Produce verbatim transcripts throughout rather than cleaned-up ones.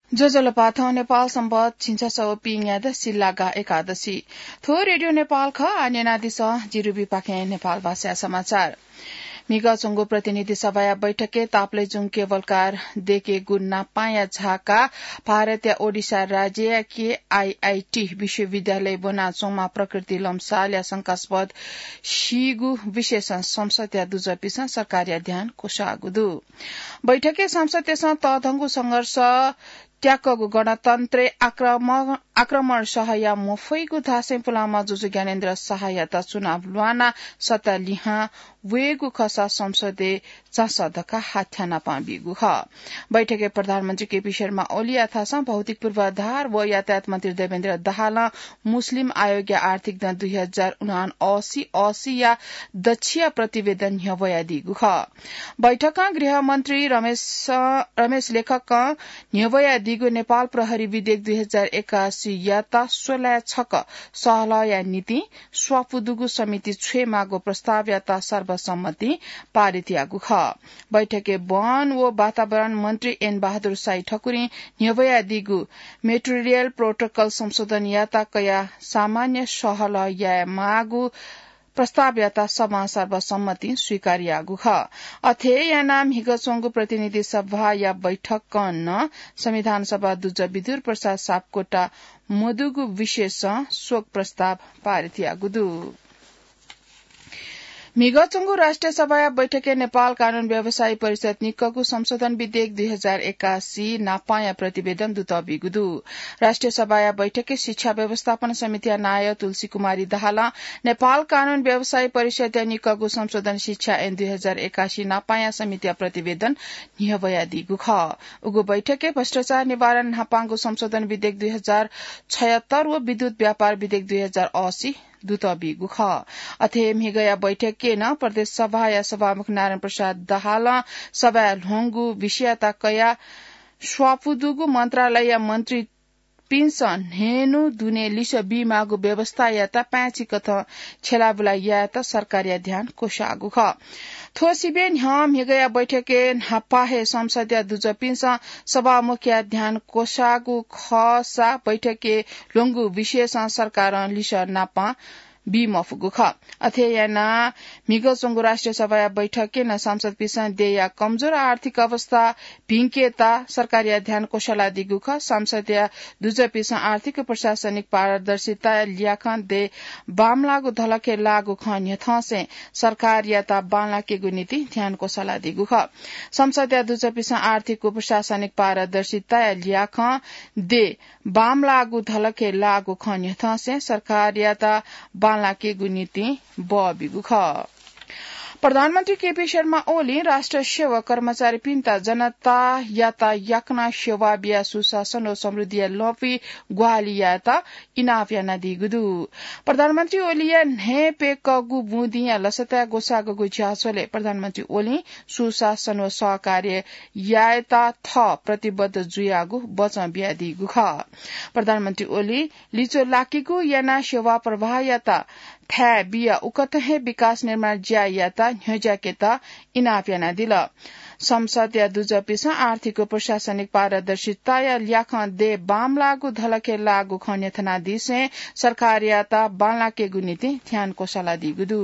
जोजोलपाथ नेपाल सम्बत छिन्छ पिङयाद सिल्लागा एकादशी थो रेडियो नेपाल ख आन्यनादि स जिरुबी पाखे नेपाल भाषा समाचार मिगा चंगो प्रतिनिधि सभा बैठके ताप्लेजुङ केवलकार देके गुन्ना पाया झाका भारतीय ओडिसा राज्य के आईआईटी विश्वविद्यालय बनाचोङमा प्रकृति लम्साल या शंकास्पद शिगु विशेष संसदीय दुजपिस सरकारी ध्यान कोषागुदु बैठके संसदीय तधंगु संघर्ष ट्याकगु गणतन्त्र आक्रमण आक्रमण सहाय मोफैगु धासे पुलामा जुजु ज्ञानेन्द्र सहायता चुनाव लुआना सत्ता लिहा वेगु खसा संसदे चासदका हाथ्याना पाबिगु ख बैठके प्रधानमन्त्री केपी शर्मा ओली अथासा भौतिक पूर्वाधार व यातायात मन्त्री देवेन्द्र दाहाल मुस्लिम आयोग आर्थिक दन दुई हजार उनासी अस्सी या दक्षिया प्रतिवेदन हवया दिगु ख बैठकमा गृहमन्त्री रमेश रमेश लेखक न्यवया दिगु नेपाल प्रहरी विधेयक दुई हजार एकासी याता सोलह छक सहलया नीति स्वापुदुगु समिति छे मागो प्रस्ताव याता सर्वसम्मति पारित यागु ख बैठके वन व वातावरण मन्त्री एन बहादुर साई ठकुरी न्यवया दिगु मेटेरियल प्रोटोकल संशोधन याता कया सामान्य सहलया मागु प्रस्ताव याता सभा सर्वसम्मति स्वीकार्यागु ख अथे या नाम हिगचोङगु प्रतिनिधि सभा या बैठक कन्न संविधान सभा दुज विदुर प्रसाद सापकोटा मधुगु विशेष शोक प्रस्ताव पारित यागुदु मिगचंगु राष्ट्रिय सभा बैठके नेपाल कानून व्यवसायी परिषद निक्कगु संशोधन विधेयक दुई हजार एकासी नापाया प्रतिवेदन दुत बिगुदु राष्ट्रिय सभा बैठके शिक्षा व्यवस्थापन समिति नाय तुलसी कुमारी दाहाल नेपाल कानून व्यवसायी परिषद निक्कगु संशोधन शिक्षा ऐन दुई हजार एकासी नापाया समिति प्रतिवेदन निहवया दिगु ख उगु बैठके भ्रष्टाचार निवारण नापांगु संशोधन विधेयक दुई हजार छयत्तर व विद्युत व्यापार विधेयक दुई हजार अस्सी दुत बिगु ख अथे मिगया बैठक के न प्रदेश सभा या सभामुख नारायण प्रसाद दाहाल सभा ढोंगु विषयता कया स्वापुदुगु मन्त्रालय या मन्त्री पिन्सन हेनु दुने लिस बीमागु व्यवस्था याता पाँची कथ छेलाबुला याता सरकारी ध्यान कोषागु ख थोसिबे ह्याम हिगया बैठके हापाहे संसदीय दुजपिन्स सभामुख ध्यान कोषागु खसा बैठके लुंगु विशेष सरकार लिस नापा बीमफुगु ख अथे याना मिगचोङगु राष्ट्रिय सभा बैठके न संसद पिसन देया कमजोर आर्थिक अवस्था भिंकेता सरकारी ध्यान कोषला दिगु ख संसदीय दुज पिसन आर्थिक प्रशासनिक पारदर्शिता ल्याखन दे बाम लागु धलके लागु खन यथसे सरकार याता बाला के नीति ध्यान कोषला दिगु ख संसदीय दुज पिसन आर्थिक प्रशासनिक पारदर्शिता ल्याख दे बाम लागु धलके लागु खन यथसे सरकार याता बाला के नीति ब बिगु ख प्रधानमन्त्री केपी शर्मा ओली राष्ट्र सेवा कर्मचारी पिन्ता जनता याता याकना सेवा बिया सुशासन और समृद्धि लोपी ग्वाली याता इनाफ याना दिगुदु प्रधानमन्त्री ओली ने पे कगु बुदिया लसता गोसा गगु छासोले प्रधानमन्त्री ओली सुशासन और सहकार्य याता थ प्रतिबद्ध जुयागु वचन बिया दिगु ख प्रधानमन्त्री ओली लिचो लाकीगु याना सेवा प्रवाह याता थ्या बिया उकतहे विकास निर्माण ज्या याता ह्यजा केता इनाफ याना दिल संसद या दुजपिस आर्थिक प्रशासनिक पारदर्शिता या ल्याख दे बाम लागु धलके लागु खन्यथना दिसे सरकार याता बाला के नीति ध्यान कोषला दिगुदु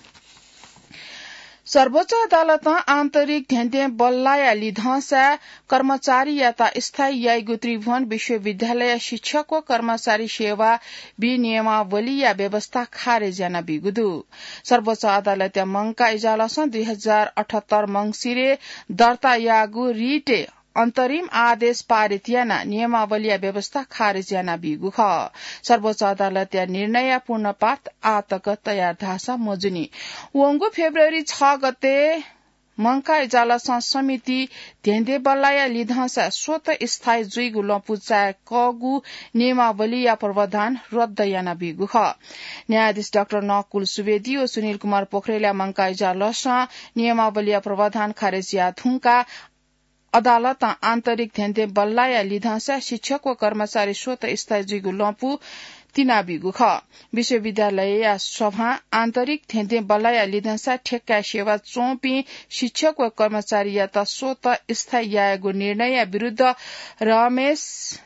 सर्वोच्च अदालत आन्तरिक ध्यन्ते बल्लाया लिधसा कर्मचारी याता स्थायी याइगु त्रिभुवन विश्वविद्यालय शिक्षक व कर्मचारी सेवा विनियमावली या व्यवस्था खारेज याना बिगुदु सर्वोच्च अदालत मंगका इजालस दुई हजार अठहत्तर मंगसिरे दर्ता यागु रिटे अन्तरिम आदेश पारित याना नियमावली व्यवस्था खारेज याना बिगु ख सर्वोच्च अदालत या निर्णय पूर्ण पाठ आतक तयार धासा मोजुनी वंगु फेब्रुअरी छ गते मंका इजालस समिति ध्येन्दे बल्लाया लिधसा स्वत स्थायी जुइगु लपुचा कगु नियमावली या प्रावधान रद्द याना बिगु ख न्यायाधीश डाक्टर नकुल सुवेदी और सुनील कुमार पोखरेल मंका इजालस नियमावली या प्रावधान खारेज या थुंका अदालत आन्तरिक ध्यन्ते बल्लाया लिधसा शिक्षक व कर्मचारी स्वत स्थायी जुइगु लपु तीना बिगु ख विश्वविद्यालय या सभा आन्तरिक थेंदे बल्लाया लिदनसा ठेक्का सेवा चौपी शिक्षक व कर्मचारी या त स्वत स्थायी यागो निर्णय विरूद्ध रमेश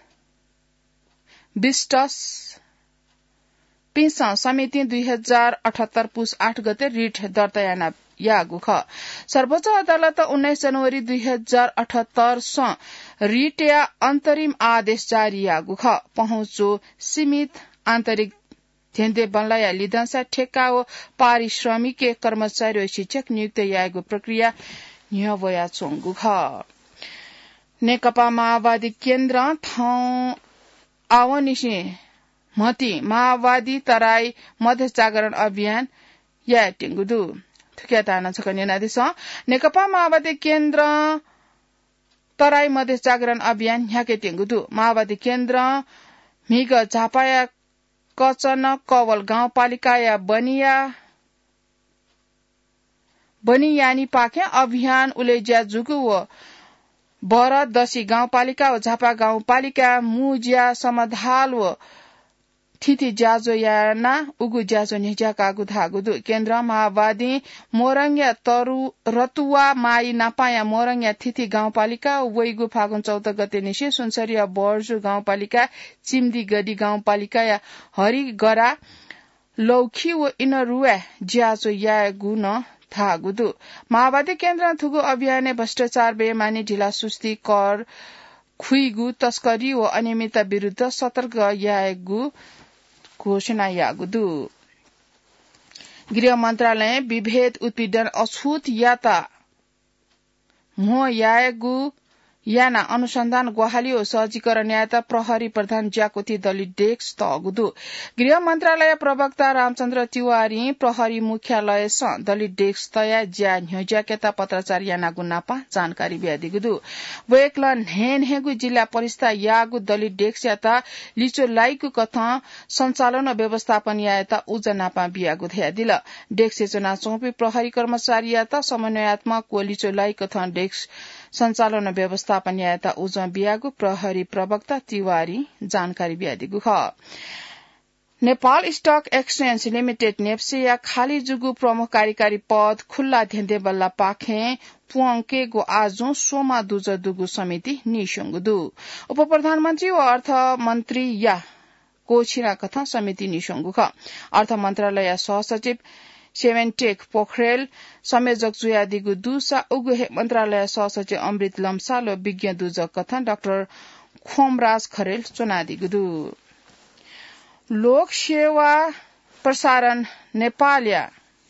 विष्टस पिसा समिति दुई हजार अठहत्तर पुस आठ गते रिट दर्ता याना यागु ख सर्वोच्च अदालत उन्नाइस जनवरी दुई हजार अठहत्तर स रिट या अन्तरिम आदेश जारी यागु ख पहुँचो सीमित आन्तरिक धेंदे बल्लाया लिदनसा ठेक्का व पारिश्रमिक कर्मचारी व शिक्षक नियुक्त यागु प्रक्रिया न्यवया चोंगु ख नेकपा माओवादी केन्द्र थौ आवनिसी मती माओवादी तराई मध्य जागरण अभियान या टिंगुदु थुक्याताना छकने नादिस नेकपा माओवादी केन्द्र तराई मध्य जागरण अभियान ह्याके टिंगुदु माओवादी केन्द्र मिग झापाया कचन कवल गाउँपालिका या बनिया बनियानी पाखे अभियान उलेज्या जुगु व बर दशी गाउँपालिका व झापा गाउँपालिका मुज्या समधाल व थिति ज्याजो याना उगु ज्याजो निजा कागु धागुदु केन्द्र माओवादी मोरङ्या तरु रतुवा माई नापाया मोरङ्या थिति गाउँपालिका वैगु फागुन चौध गते निशे सुनसरिया बर्जु गाउँपालिका चिम्दी गडी गाउँपालिका या हरिगरा लौखी व इनरुवा ज्याजो यागु न थागुदु माओवादी केन्द्र थुगु अभियान भ्रष्टाचार बेमानी ढिला सुस्ती कर खुइगु तस्करी व अनियमितता विरूद्ध सतर्क यागु घोषणा यागुदु गृह मन्त्रालय विभेद उत्पीडन अछूत याता मो यागु याना अनुसन्धान ग्वाहाली व सहजीकरण याता प्रहरी प्रधान ज्याकोती दलित डेस्क तगुदु गृह मन्त्रालय प्रवक्ता रामचन्द्र तिवारी प्रहरी मुख्यालय स दलित डेस्क तया ज्या न्ह्यज्याकेता पत्रचार याना गुनापा जानकारी ब्यादिगुदु वेक्लन हेनहेगु जिल्ला परिस्था यागु दलित डेस्क याता लिचो लाइकु कथा सञ्चालन व्यवस्थापन याता उजनापा बियागु थ्यादिल डेस्क सूचना चौपी प्रहरी कर्मचारी याता समन्वयात्मक व लिचो लाइक कथा डेस्क सञ्चालन व्यवस्थापन याता उज बियागु प्रहरी प्रवक्ता तिवारी जानकारी ब्यादिगु ख Nepal stock exchange limited NEPSE या खाली जुगु प्रमुख कार्यकारी पद खुल्ला धेंदे बल्ला पाखे पुअंके गो आजो सोमा दुज दुगु समिति निशंगुदु उप प्रधानमन्त्री व अर्थ मन्त्री या कोछिरा कथा समिति निशंगु ख अर्थ मन्त्रालय सहसचिव सेवेन्टेक पोखरेल संयोजक जुयादिगु दुसा उगु मन्त्रालय सहसचिव अमृत लम्साल व विज्ञ दुजक कथा डाक्टर खोमराज खरेल चुनादिगुदु लोक सेवा प्रसारण नेपालया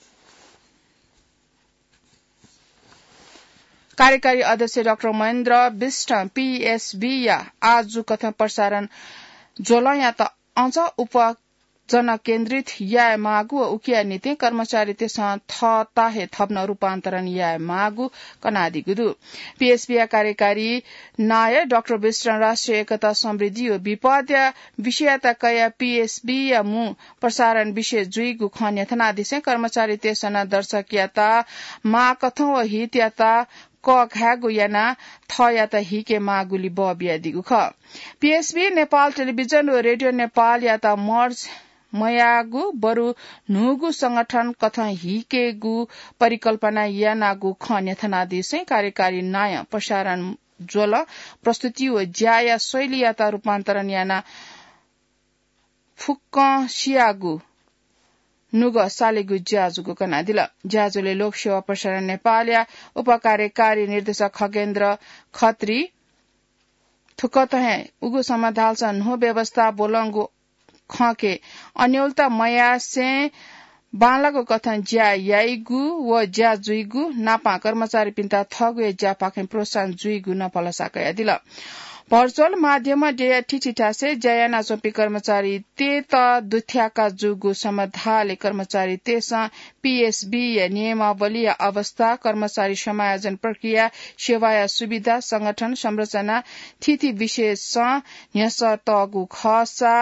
कार्यकारी अध्यक्ष डाक्टर महेन्द्र विष्ट पीएसबी या आज कथा प्रसारण जोलया त अझ उप जन केन्द्रित या मागु उकिया नीति कर्मचारी त्यसमा थताहे थप्न रूपान्तरण या मागु कनादिगुदु पीएसबी कार्यकारी नाय डाक्टर विष्ट राष्ट्रिय एकता समृद्धि व विपद्य विषयता कया पीएसबी या मु प्रसारण विषय जुइगु खन यथनादिसे कर्मचारी त्यसना दर्शक याता मा कथौ व हित याता क घागु याना थ याता हिके मागुली ब बियादिगु ख पीएसबी नेपाल टेलिभिजन व रेडियो नेपाल याता मर्ज मयागु बरु नुगु संगठन कथा हिकेगु परिकल्पना यानागु खन यथनादिसे कार्यकारी नाय प्रसारण ज्वल प्रस्तुति व ज्याया शैली याता रूपान्तरण याना फुक्क सियागु नुग सालेगु ज्याजुगु कनादिल ज्याजुले लोक सेवा प्रसारण नेपाल या उपकार्यकारी निर्देशक खगेन्द्र खत्री थुकत है उगु समाधाल सन हो व्यवस्था बोलंगु खके अन्यलता मया से बालाको कथन ज्या याइगु व ज्या जुइगु नापा कर्मचारी पिन्ता थगु ज्या पाखे प्रोत्साहन जुइगु न पलसा कया दिल भर्चुअल माध्यममा डेया ठिठिठासे जयाना चोपी कर्मचारी ते त दुथ्याका जुगु समाधाले कर्मचारी तेस पीएसबी या नियमावली या अवस्था कर्मचारी समायोजन प्रक्रिया सेवा या सुविधा संगठन संरचना थिति विशेष न्यस तगु खसा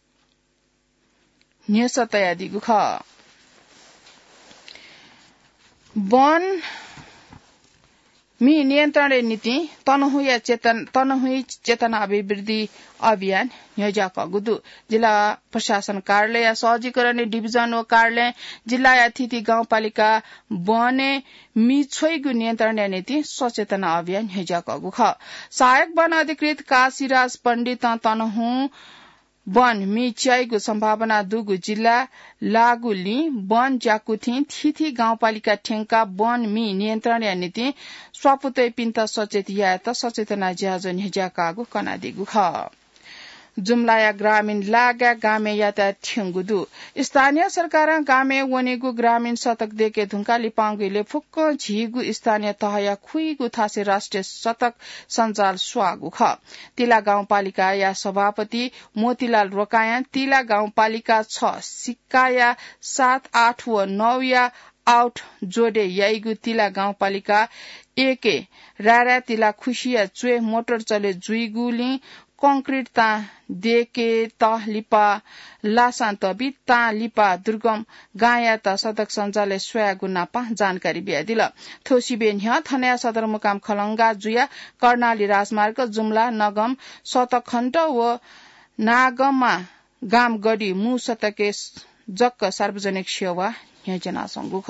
न्यस तयादिगु ख वन मी नियन्त्रण नीति तनहुया चेतन तनहुई चेतना अभिवृद्धि अभियान योजना गुदु जिल्ला प्रशासन कार्यालय सहजीकरण डिभिजन व कार्यालय जिल्ला अतिथि गाउँपालिका बने मी छोइगु नियन्त्रण नीति सचेतना अभियान योजना गुख सहायक वन अधिकृत काशीराज पण्डित तनहु वन मी च्याइगु सम्भावना दुगु जिल्ला लागुली वन जाकुथि थिथि गाउँपालिका ठेंका वन मी नियन्त्रण नीति स्वापुतै पिन्ता सचेत यात सचेतना ज्याजन हिजाकागु कनादिगु ख जुम्लाया ग्रामीण लागा गामे याता ठेंगुदु स्थानीय सरकार गामे वनेगु ग्रामीण शतक देके धुंका लिपांगुले फुक्क झिगु स्थानीय तहया खुइगु थासे राष्ट्रिय शतक सञ्जाल स्वागु ख तिला गाउँपालिका या सभापति मोतीलाल रोकाया तिला गाउँपालिका छ सिक्काया सात आठ व नौ या आउट जोडे याइगु तिला गाउँपालिका एके रारा तिला खुशिया चुए मोटर चले जुइगुली कंक्रीट ता देके ता लिपा लासान तबी ता लिपा दुर्गम गाया ता सदक सञ्जाले स्वया गुनापा जानकारी बियादिल थोसीबेन ह थनया सदरमुकाम खलंगा जुया कर्णाली राजमार्ग जुम्ला नगम सतखण्ड व नागमा गाम गडी मु सतके जक्क सार्वजनिक सेवा योजना संगुख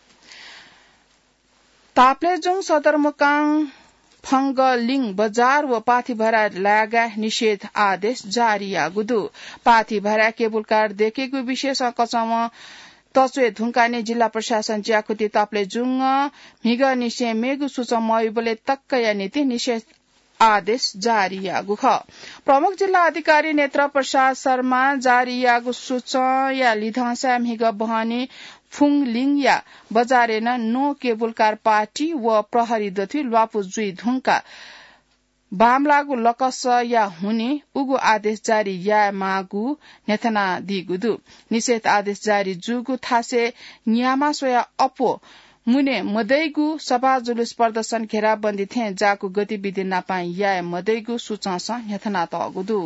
ताप्लेजुङ सदरमुकाम फंगलिङ बजार व पाथीभरा लागा निषेध आदेश जारी आगुदु पाथीभरा केबुल कार देखेको विशेष कचम तस्वे धुंकाने जिल्ला प्रशासन ज्याकुति ताप्लेजुङ मिग निशे मेगु सुचम मयुबले तक्कया नीति निषेध आदेश जारी आगु ख प्रमुख जिल्ला अधिकारी नेत्र प्रसाद शर्मा जारी आगु सुच या लिधासा मिग बहनी फुङलिङ या बजारेन नो केबुल कार पार्टी व प्रहरी दथि ल्वापु जुई धुंका बामलागु लकस या हुने उगु आदेश जारी या मागु नेथना दिगुदु निषेध आदेश जारी जुगु थासे न्यामा सोया अपो मुने मदैगु सभा जुलुस प्रदर्शन घेराबन्दी थे जाको गतिविधि नापाई या मदैगु सुचास नेथना तगुदु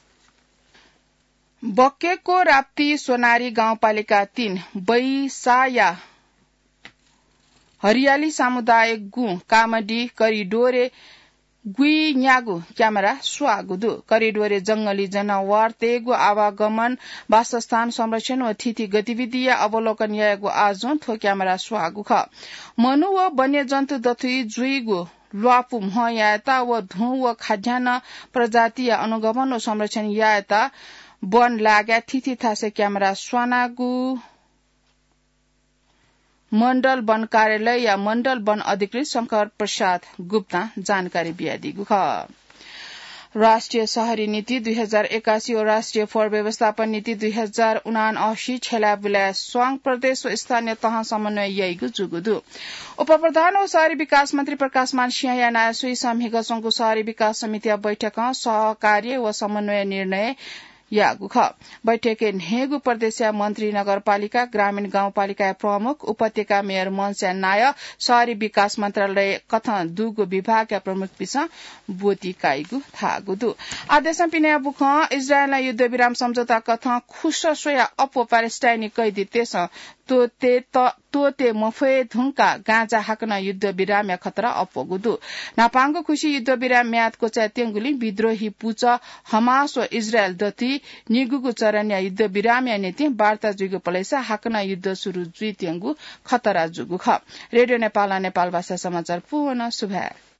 बक्केको राप्ती सोनारी गाउँपालिका तीन बैसाया हरियाली सामुदायिक गु कामडी करिडोरे गुई न्यागु क्यामेरा स्वागुदु करिडोरे जंगली जनावर तेगु आवागमन वासस्थान संरक्षण व थिति गतिविधि या अवलोकन यागु आजु थो क्यामेरा स्वागु ख मनु व वन्यजन्तु दथुई जुइगु ल्वापु म्ह याता व धु व खाद्यान्न प्रजाति या अनुगमन व संरक्षण याता वन लाग्या थिथि थासे क्यामेरा स्वानागु मण्डल वन कार्यालय या मण्डल वन अधिकृत शंकर प्रसाद गुप्ता जानकारी बियादिगु ख राष्ट्रिय शहरी नीति दुई हजार एकासी और राष्ट्रिय फोहोर व्यवस्थापन नीति दुई हजार उनासी छेला बुलाया स्वाङ प्रदेश व स्थानीय तह समन्वय याइगु जुगुदु उप प्रधान और शहरी विकास मंत्री प्रकाशमान सिंह या नायसुई समिग संघको शहरी विकास समिति बैठक सहकार्य व समन्वय निर्णय यागु ख बैठके नेगु प्रदेशीय मन्त्री नगरपालिका ग्रामीण गाउँपालिका प्रमुख उपत्यका मेयर मनस्या नाय शहरी विकास मन्त्रालय कथन दुगु विभाग प्रमुख पिस बोती काइगु थागुदु आदेश पिने बुख इजरायल युद्ध विराम सम्झौता कथन खुश सोया अपो प्यालेस्टाइनी कैदी तेस तोते तोते मफे धुंका गाँजा हाकन युद्ध विराम या खतरा अपोगुदु नापाङ्गो खुशी युद्ध विराम म्यादको च्यातेंगुली विद्रोही पुच हमास व इजरायल दति निगुगु चरण या युद्ध विराम या नीति वार्ता जुगु पलेसा हाकन युद्ध सुरु जुई तेंगु खतरा जुगु ख रेडियो नेपाल नेपाल भाषा समाचार पुनः सुभार